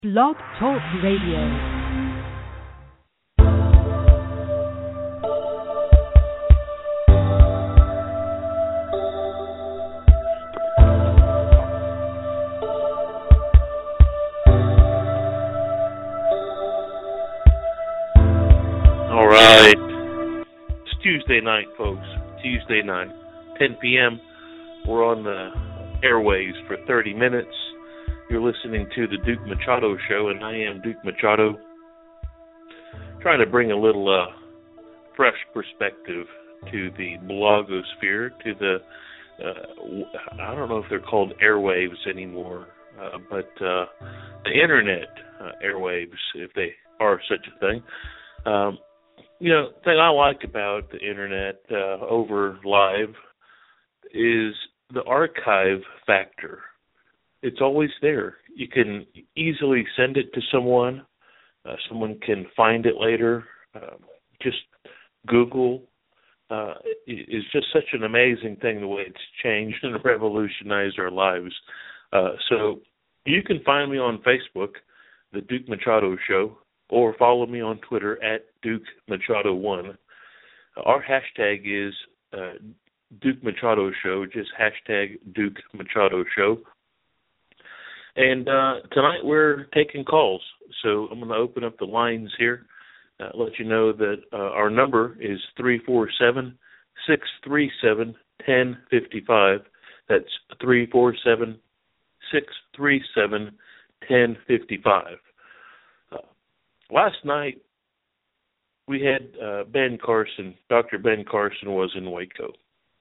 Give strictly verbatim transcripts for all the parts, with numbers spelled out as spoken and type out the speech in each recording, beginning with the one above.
Blog Talk Radio. All right. It's Tuesday night, folks. Tuesday night, ten p.m. We're on the airwaves for thirty minutes. You're listening to the Duke Machado Show, and I am Duke Machado, trying to bring a little uh, fresh perspective to the blogosphere, to the, uh, I don't know if they're called airwaves anymore, uh, but uh, the internet uh, airwaves, if they are such a thing. Um, you know, the thing I like about the internet uh, over live is the archive factor. It's always there. You can easily send it to someone. Uh, someone can find it later. Uh, just Google uh, is just such an amazing thing, the way it's changed and revolutionized our lives. Uh, so you can find me on Facebook, The Duke Machado Show, or follow me on Twitter at Duke Machado one. Our hashtag is uh, Duke Machado Show, just hashtag Duke Machado Show. And uh, tonight we're taking calls, so I'm going to open up the lines here, uh, let you know that uh, our number is three four seven, six three seven, one zero five five. That's three four seven, six three seven, one zero five five. Uh, last night we had uh, Ben Carson, Doctor Ben Carson was in Waco.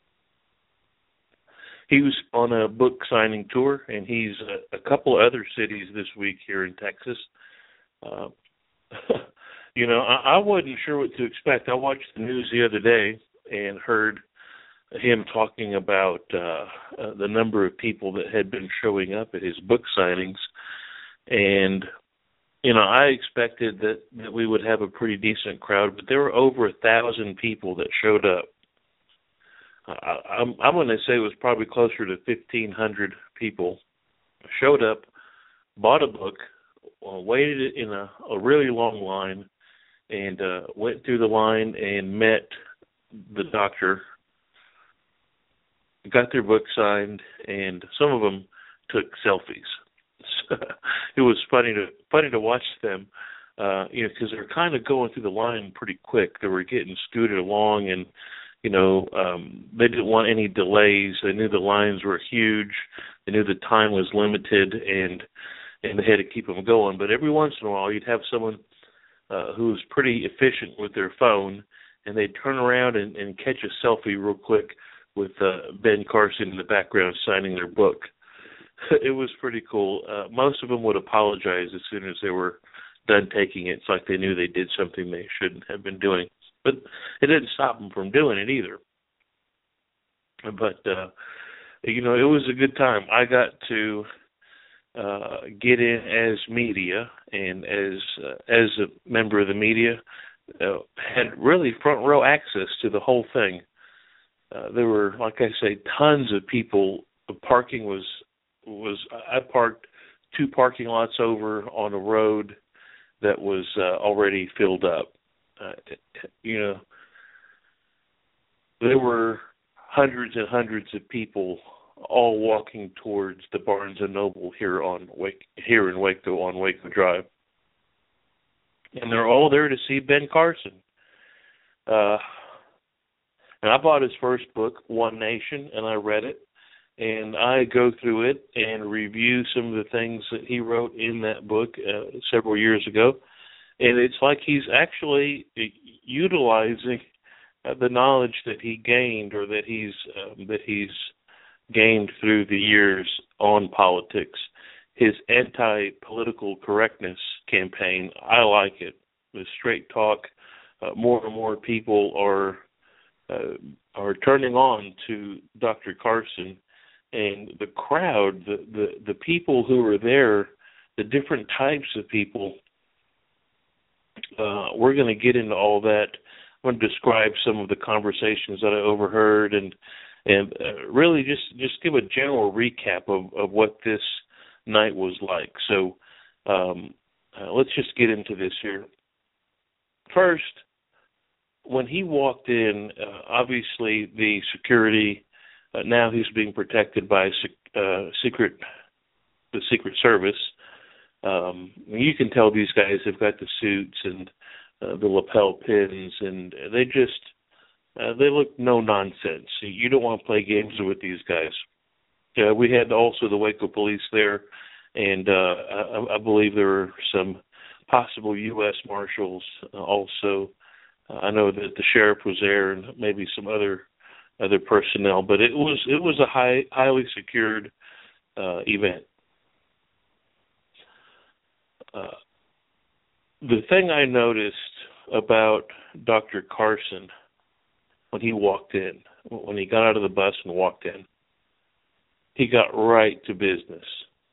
He was on a book signing tour, and he's a, a couple other cities this week here in Texas. Uh, you know, I, I wasn't sure what to expect. I watched the news the other day and heard him talking about uh, uh, the number of people that had been showing up at his book signings. And, you know, I expected that, that we would have a pretty decent crowd, but there were over a thousand people that showed up. I, I'm, I'm going to say it was probably closer to fifteen hundred people showed up, bought a book, uh, waited in a, a really long line, and uh, went through the line and met the doctor, got their book signed, and some of them took selfies. It was funny to funny to watch them, uh, you know, because they're kind of going through the line pretty quick. They were getting scooted along, and You know, um, they didn't want any delays. They knew the lines were huge. They knew the time was limited, and and they had to keep them going. But every once in a while, you'd have someone uh, who was pretty efficient with their phone, and they'd turn around and, and catch a selfie real quick with uh, Ben Carson in the background signing their book. It was pretty cool. Uh, most of them would apologize as soon as they were done taking it. It's like they knew they did something they shouldn't have been doing. But it didn't stop them from doing it either. But, uh, you know, it was a good time. I got to uh, get in as media, and as uh, as a member of the media, uh, had really front row access to the whole thing. Uh, there were, like I say, tons of people. The parking was, was I parked two parking lots over on a road that was uh, already filled up. Uh, you know, there were hundreds and hundreds of people all walking towards the Barnes and Noble here on Wake, here in Waco on Waco Drive, and they're all there to see Ben Carson. Uh, and I bought his first book, One Nation, and I read it, and I go through it and review some of the things that he wrote in that book uh, several years ago. And it's like he's actually utilizing uh, the knowledge that he gained, or that he's um, that he's gained through the years on politics. His anti-political correctness campaign, I like it. The straight talk. Uh, more and more people are uh, are turning on to Doctor Carson, and the crowd, the the, the people who are there, the different types of people. Uh, we're going to get into all that. I'm going to describe some of the conversations that I overheard, and and uh, really just, just give a general recap of, of what this night was like. So Um, uh, let's just get into this here. First, when he walked in, uh, obviously the security, uh, now he's being protected by uh, secret, the Secret Service. Um, you can tell these guys have got the suits and uh, the lapel pins, and they just, uh, they look no nonsense. You don't want to play games with these guys. Uh, we had also the Waco police there, and uh, I, I believe there were some possible U S Marshals uh, also. Uh, I know that the sheriff was there and maybe some other other personnel, but it was it was a high, highly secured uh, event. Uh, the thing I noticed about Doctor Carson when he walked in, when he got out of the bus and walked in, he got right to business.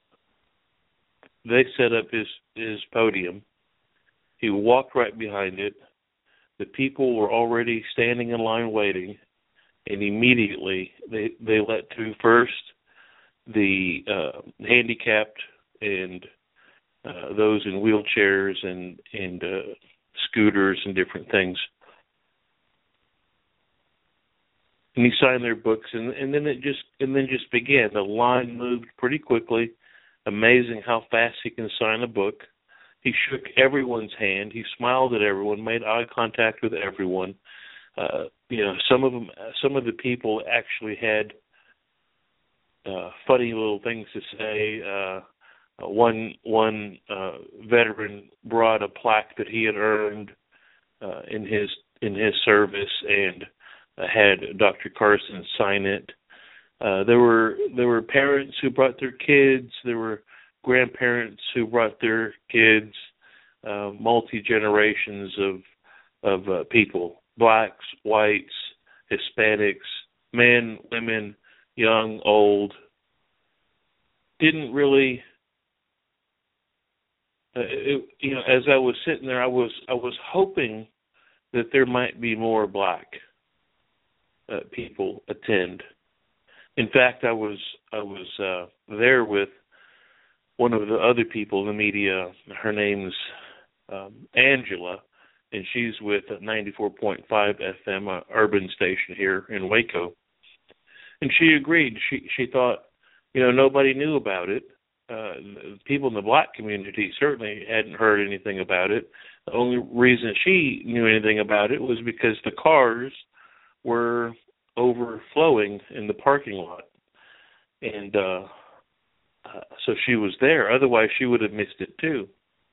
They set up his, his podium. He walked right behind it. The people were already standing in line waiting, and immediately they, they let through first the uh, handicapped and uh, those in wheelchairs and, and uh, scooters and different things. And he signed their books, and, and then it just and then just began. The line moved pretty quickly. Amazing how fast he can sign a book. He shook everyone's hand. He smiled at everyone, made eye contact with everyone. Uh, you know, some of them, some of the people actually had uh, funny little things to say. Uh, one one uh, veteran brought a plaque that he had earned uh, in his in his service and uh, had Doctor Carson sign it. Uh, there were there were parents who brought their kids. There were grandparents who brought their kids. Uh, multi generations of of uh, people: blacks, whites, Hispanics, men, women, young, old. Didn't really, uh, it, you know. As I was sitting there, I was I was hoping that there might be more black uh, people attend. In fact, I was I was uh, there with one of the other people in the media. Her name's um, Angela, and she's with ninety-four point five F M, a urban station here in Waco. And she agreed. She she thought, you know, nobody knew about it. Uh, people in the black community certainly hadn't heard anything about it. The only reason she knew anything about it was because the cars were overflowing in the parking lot, and uh, uh, so she was there. Otherwise, she would have missed it too.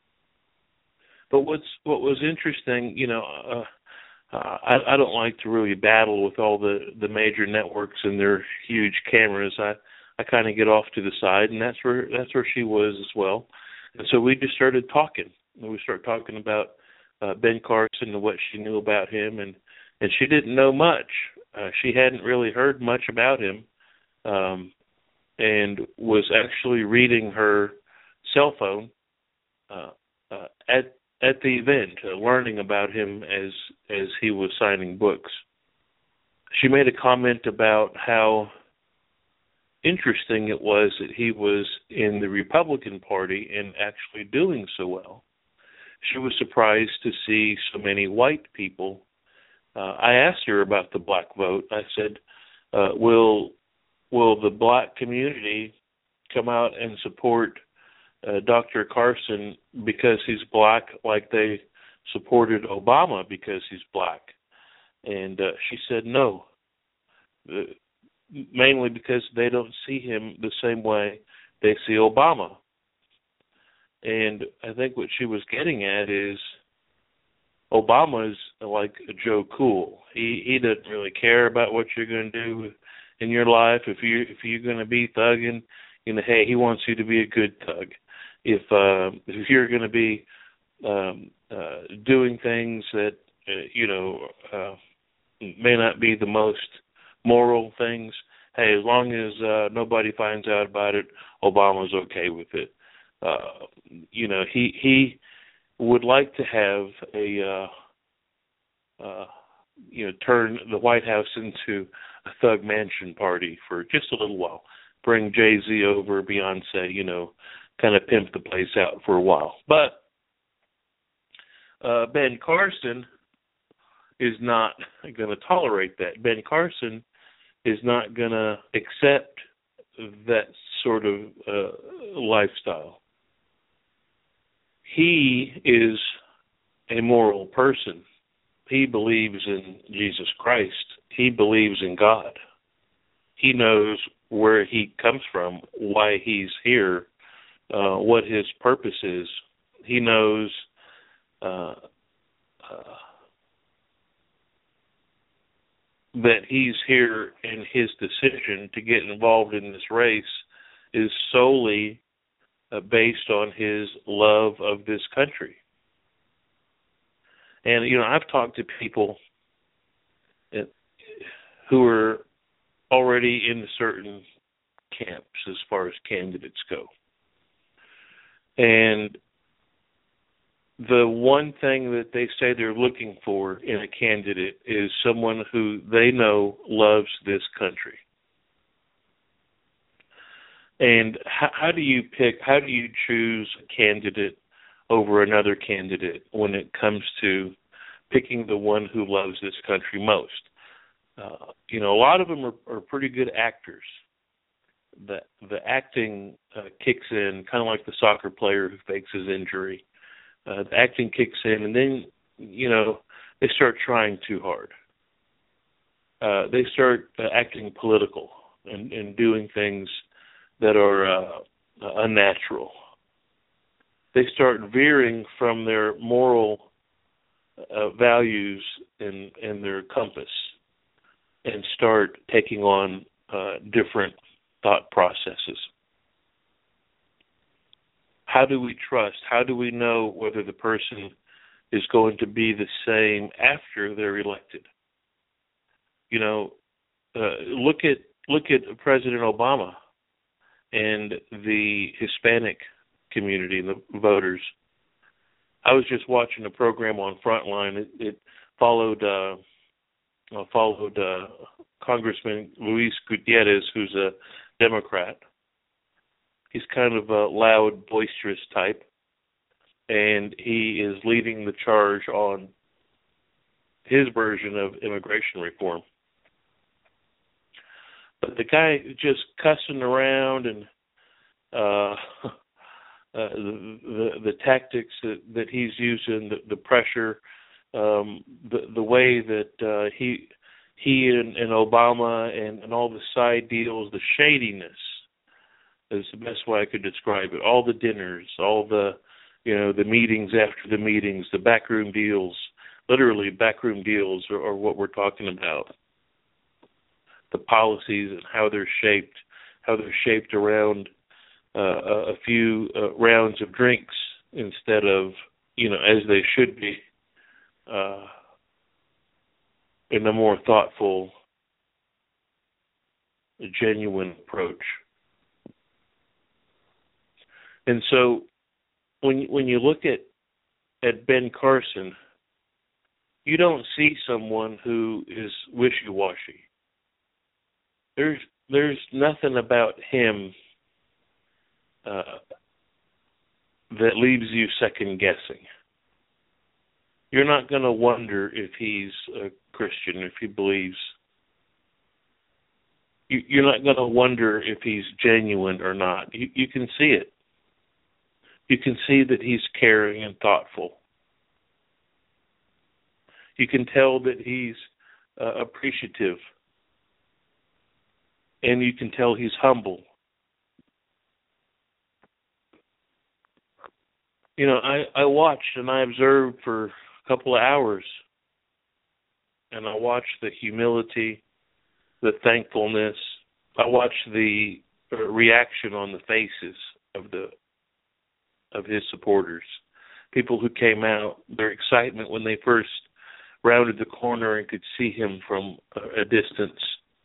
But what's what was interesting, you know, uh, uh, I, I don't like to really battle with all the, the major networks and their huge cameras. I, I kind of get off to the side, and that's where that's where she was as well. And so we just started talking. And we started talking about uh, Ben Carson and what she knew about him, and, and she didn't know much. Uh, she hadn't really heard much about him, um, and was actually reading her cell phone uh, uh, at at the event, uh, learning about him as as he was signing books. She made a comment about how interesting it was that he was in the Republican Party and actually doing so well. She was surprised to see so many white people. Uh, I asked her about the black vote. I said, uh, will will the black community come out and support uh, Doctor Carson because he's black, like they supported Obama because he's black? And uh, she said no, uh, mainly because they don't see him the same way they see Obama. And I think what she was getting at is Obama's like Joe Cool. He he doesn't really care about what you're going to do in your life. If you if you're going to be thugging, you know, hey, he wants you to be a good thug. If uh, if you're going to be um, uh, doing things that uh, you know uh, may not be the most moral things, hey, as long as uh, nobody finds out about it, Obama's okay with it. Uh, you know, he he. would like to have a, uh, uh, you know, turn the White House into a thug mansion party for just a little while. Bring Jay-Z over, Beyonce, you know, kind of pimp the place out for a while. But uh, Ben Carson is not going to tolerate that. Ben Carson is not going to accept that sort of uh, lifestyle. He is a moral person. He believes in Jesus Christ. He believes in God. He knows where he comes from, why he's here, uh, what his purpose is. He knows uh, uh, that he's here, and his decision to get involved in this race is solely uh, based on his love of this country. And, you know, I've talked to people who are already in certain camps as far as candidates go. And the one thing that they say they're looking for in a candidate is someone who they know loves this country. And how, how do you pick, how do you choose a candidate over another candidate when it comes to picking the one who loves this country most? Uh, you know, a lot of them are, are pretty good actors. The the acting uh, kicks in, kind of like the soccer player who fakes his injury. Uh, the acting kicks in, and then, you know, they start trying too hard. Uh, they start uh, acting political and, and doing things that are uh, unnatural. They start veering from their moral uh, values and, and their compass, and start taking on uh, different thought processes. How do we trust? How do we know whether the person is going to be the same after they're elected? You know, uh, look at look at President Obama and the Hispanic community and the voters. I was just watching a program on Frontline. It, it followed. Uh, Uh, followed uh, Congressman Luis Gutierrez, who's a Democrat. He's kind of a loud, boisterous type, and he is leading the charge on his version of immigration reform. But the guy just cussing around and uh, uh, the, the the tactics that, that he's using, the, the pressure. Um, the the way that uh, he he and, and Obama and, and all the side deals, the shadiness is the best way I could describe it. All the dinners, all the you know the meetings after the meetings, the backroom deals, literally backroom deals are, are what we're talking about. The policies and how they're shaped, how they're shaped around uh, a few uh, rounds of drinks instead of you know as they should be. Uh, in a more thoughtful, genuine approach. And so when when you look at, at Ben Carson, you don't see someone who is wishy-washy. There's there's nothing about him uh, that leaves you second-guessing. You're not going to wonder if he's a Christian, if he believes. You're not going to wonder if he's genuine or not. You, you can see it. You can see that he's caring and thoughtful. You can tell that he's uh, appreciative. And you can tell he's humble. You know, I, I watched and I observed for couple of hours, and I watched the humility, the thankfulness. I watched the reaction on the faces of the of his supporters, people who came out, their excitement when they first rounded the corner and could see him from a, a distance.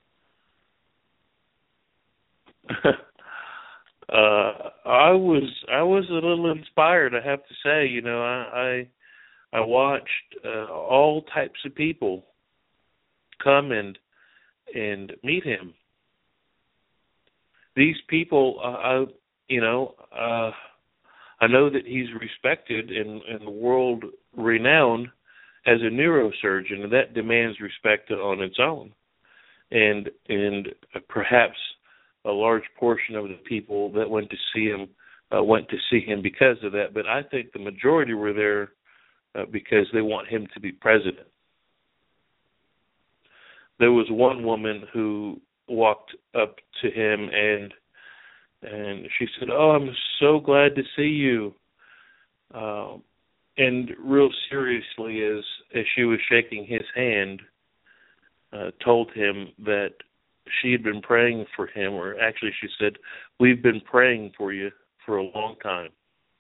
uh, I was I was a little inspired, I have to say. You know, I. I I watched uh, all types of people come and and meet him. These people, uh, I, you know, uh, I know that he's respected and, and world renowned as a neurosurgeon, and that demands respect on its own. And and perhaps a large portion of the people that went to see him uh, went to see him because of that. But I think the majority were there uh, because they want him to be president. There was one woman who walked up to him and and she said, "Oh, I'm so glad to see you." Um, and real seriously, as as she was shaking his hand, uh, told him that she had been praying for him, or actually she said, "We've been praying for you for a long time."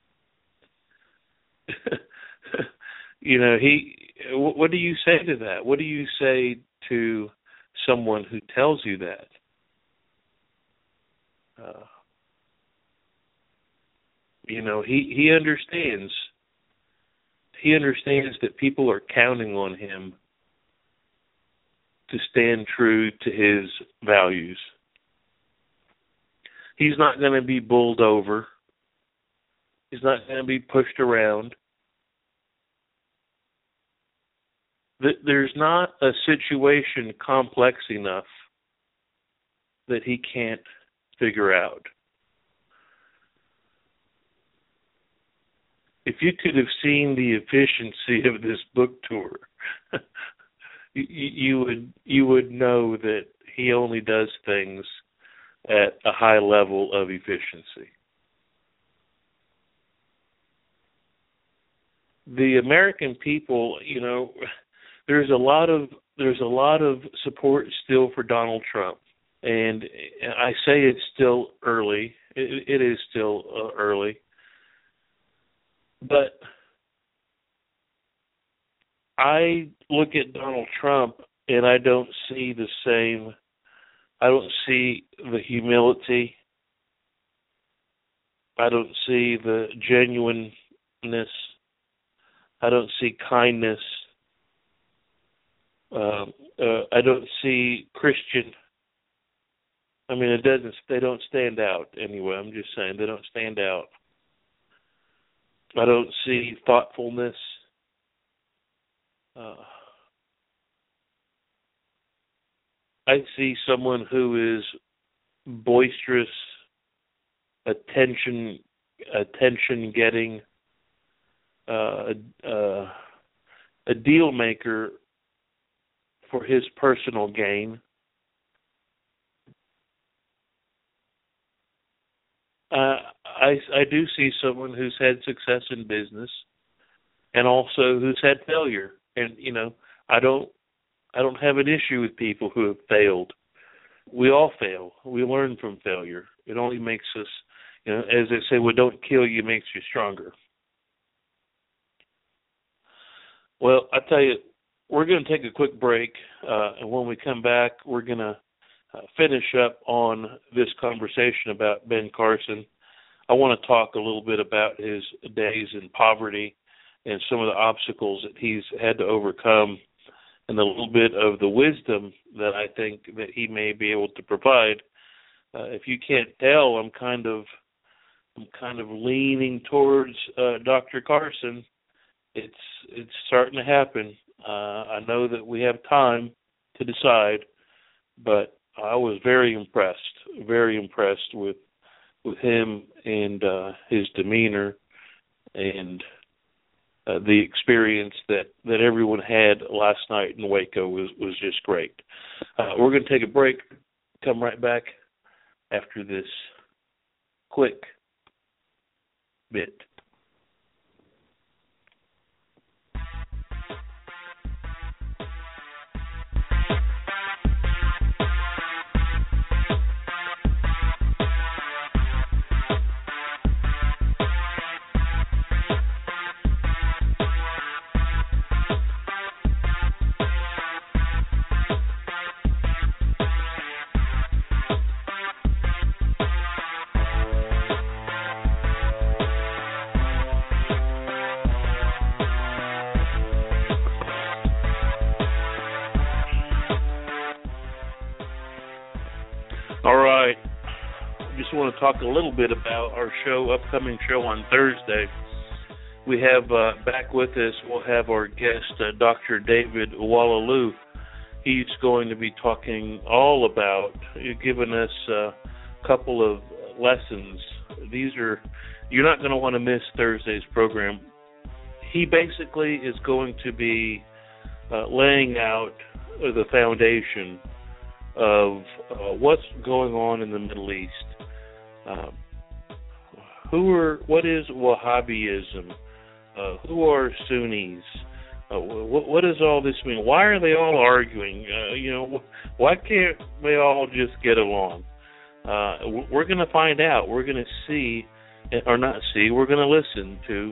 You know, he. What do you say to that? What do you say to someone who tells you that? Uh, you know, he, he understands. He understands that people are counting on him to stand true to his values. He's not going to be bowled over. He's not going to be pushed around. There's not a situation complex enough that he can't figure out. If you could have seen the efficiency of this book tour, you, you would you would know that he only does things at a high level of efficiency. The American people, you know, there's a lot of there's a lot of support still for Donald Trump, and I say it's still early. It, it is still uh, early, but I look at Donald Trump and I don't see the same. I don't see the humility. I don't see the genuineness. I don't see kindness. Uh, uh, I don't see Christian. I mean, it doesn't. They don't stand out anyway. I'm just saying they don't stand out. I don't see thoughtfulness. Uh, I see someone who is boisterous, attention, attention getting, uh, uh, a deal maker for his personal gain. Uh, I, I do see someone who's had success in business and also who's had failure. And, you know, I don't I don't have an issue with people who have failed. We all fail. We learn from failure. It only makes us, you know, as they say, what don't kill you makes you stronger. Well, I tell you, we're going to take a quick break, uh, and when we come back, we're going to uh, finish up on this conversation about Ben Carson. I want to talk a little bit about his days in poverty and some of the obstacles that he's had to overcome, and a little bit of the wisdom that I think that he may be able to provide. Uh, if you can't tell, I'm kind of I'm kind of leaning towards uh, Doctor Carson. It's it's starting to happen. Uh, I know that we have time to decide, but I was very impressed, very impressed with with him and uh, his demeanor and uh, the experience that, that everyone had last night in Waco was, was just great. Uh, we're going to take a break, come right back after this quick bit. just want to talk a little bit about our show, upcoming show on Thursday. We have uh, back with us, we'll have our guest, uh, Doctor David Oualaalou. He's going to be talking all about, giving us a couple of lessons. These are, you're not going to want to miss Thursday's program. He basically is going to be uh, laying out the foundation of uh, what's going on in the Middle East. Um, who are? What is Wahhabism? Uh, who are Sunnis? Uh, what, what does all this mean? Why are they all arguing? Uh, you know, why can't they all just get along? Uh, we're going to find out. We're going to see, or not see. We're going to listen to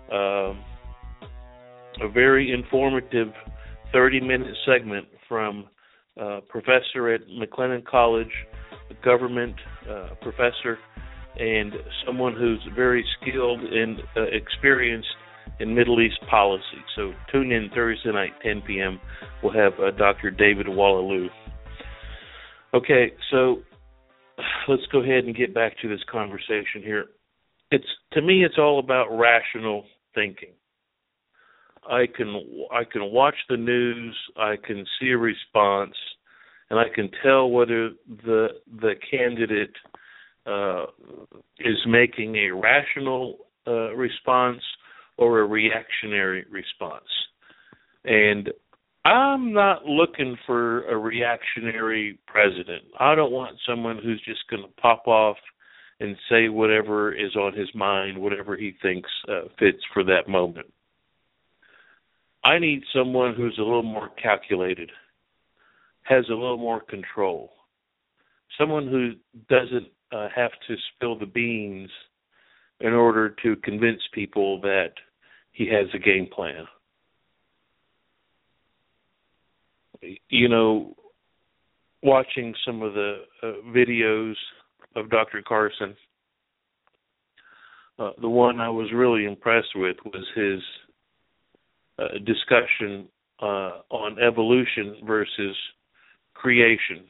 uh, a very informative thirty-minute segment from Uh, professor at McLennan College, a government uh, professor, and someone who's very skilled and uh, experienced in Middle East policy. So tune in Thursday night, ten p.m. We'll have uh, Doctor David Oualaalou. Okay, so let's go ahead and get back to this conversation here. It's to me, it's all about rational thinking. I can I can watch the news, I can see a response, and I can tell whether the the candidate uh, is making a rational uh, response or a reactionary response. And I'm not looking for a reactionary president. I don't want someone who's just going to pop off and say whatever is on his mind, whatever he thinks uh, fits for that moment. I need someone who's a little more calculated, has a little more control, someone who doesn't uh, have to spill the beans in order to convince people that he has a game plan. You know, watching some of the uh, videos of Doctor Carson, uh, the one I was really impressed with was his Uh, discussion uh, on evolution versus creation.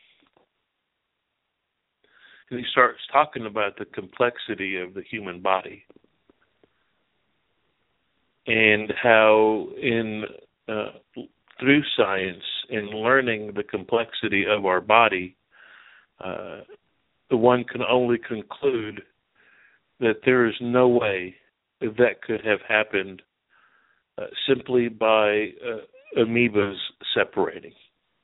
And he starts talking about the complexity of the human body and how in uh, through science and learning the complexity of our body, uh, the one can only conclude that there is no way that could have happened Uh, simply by uh, amoebas separating.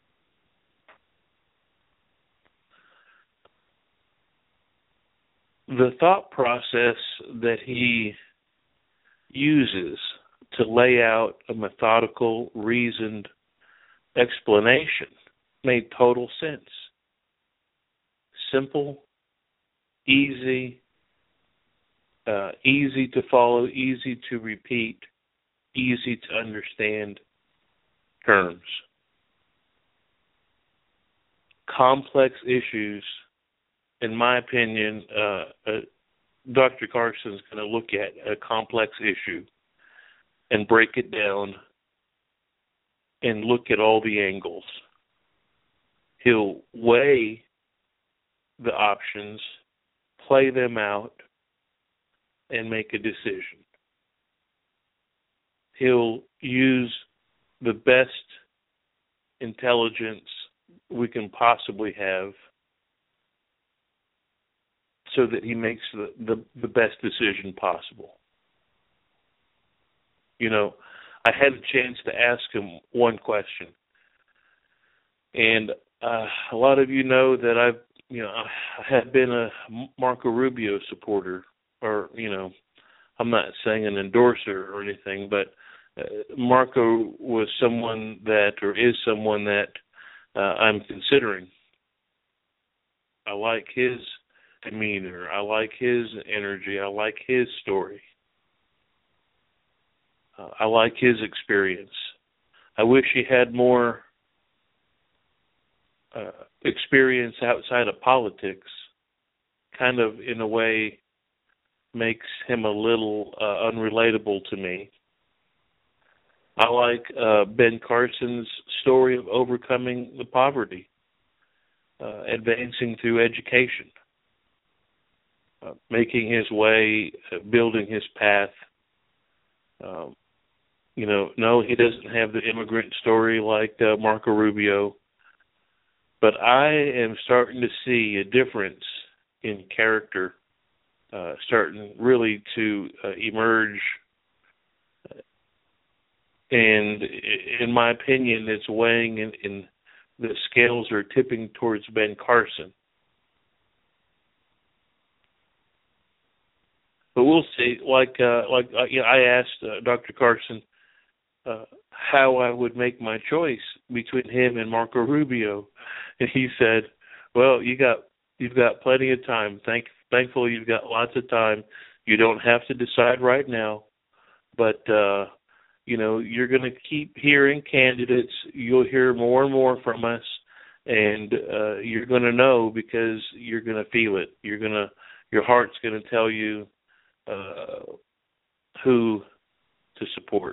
The thought process that he uses to lay out a methodical, reasoned explanation made total sense. Simple, easy, uh, easy to follow, easy to repeat, easy to understand terms. Complex issues, in my opinion, uh, uh, Doctor Carson's going to look at a complex issue and break it down and look at all the angles. He'll weigh the options, play them out, and make a decision. He'll use the best intelligence we can possibly have so that he makes the, the, the best decision possible. You know, I had a chance to ask him one question. And uh, a lot of you know that I've, you know, I had been a Marco Rubio supporter, or, you know, I'm not saying an endorser or anything, but Uh, Marco was someone that, or is someone that uh, I'm considering. I like his demeanor. I like his energy. I like his story. Uh, I like his experience. I wish he had more uh, experience outside of politics. Kind of, in a way, makes him a little uh, unrelatable to me. I like uh, Ben Carson's story of overcoming the poverty, uh, advancing through education. uh, making his way, uh, building his path. Um, you know, no, he doesn't have the immigrant story like uh, Marco Rubio, but I am starting to see a difference in character, uh, starting really to uh, emerge. And in my opinion, it's weighing in, in the scales are tipping towards Ben Carson. But we'll see. Like, uh, like uh, you know, I asked uh, Doctor Carson uh, how I would make my choice between him and Marco Rubio, and he said, "Well, you got you've got plenty of time. Thank, thankfully, you've got lots of time. You don't have to decide right now, but uh, you know you're going to keep hearing candidates. You'll hear more and more from us, and uh, you're going to know because you're going to feel it. You're going to your heart's going to tell you." Uh, who to support.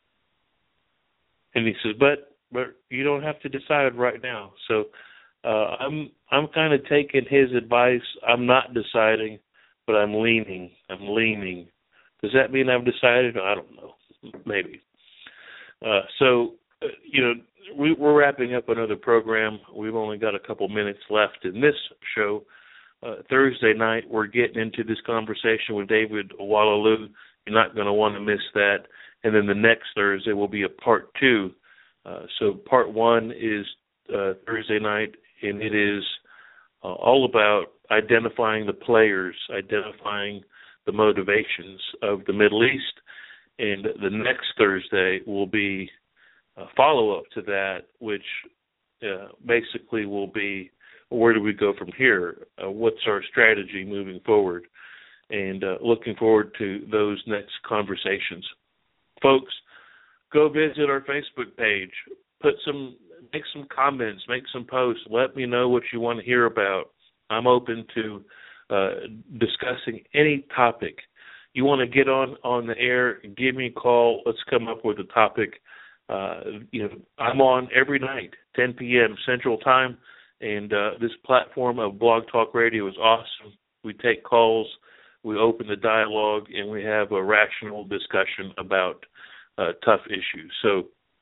And he says, but but you don't have to decide right now. So uh, I'm I'm kind of taking his advice. I'm not deciding, but I'm leaning. I'm leaning. Does that mean I've decided? I don't know. Maybe. Uh, so, uh, you know, we, we're wrapping up another program. We've only got a couple minutes left in this show. Uh, Thursday night, we're getting into this conversation with David Owalalou. You're not going to want to miss that. And then the next Thursday will be a part two. Uh, so part one is uh, Thursday night, and it is uh, all about identifying the players, identifying the motivations of the Middle East. And the next Thursday will be a follow-up to that, which uh, basically will be where do we go from here? Uh, what's our strategy moving forward? And uh, looking forward to those next conversations. Folks, go visit our Facebook page. Put some, make some comments, make some posts. Let me know what you want to hear about. I'm open to uh, discussing any topic. You want to get on, on the air, give me a call. Let's come up with a topic. Uh, you know, I'm on every night, ten p.m. Central Time. And uh, this platform of Blog Talk Radio is awesome. We take calls, we open the dialogue, and we have a rational discussion about uh, tough issues. So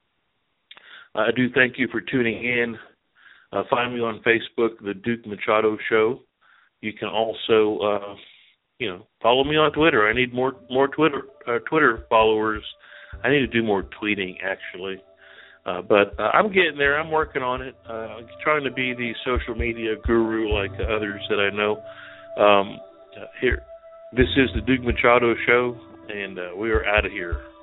I do thank you for tuning in. Uh, find me on Facebook, The Duke Machado Show. You can also, uh, you know, follow me on Twitter. I need more more Twitter uh, Twitter followers. I need to do more tweeting, actually. Uh, but uh, I'm getting there. I'm working on it. Uh, I'm trying to be the social media guru like others that I know. Um, uh, here, this is the Duke Machado Show, and uh, we are out of here.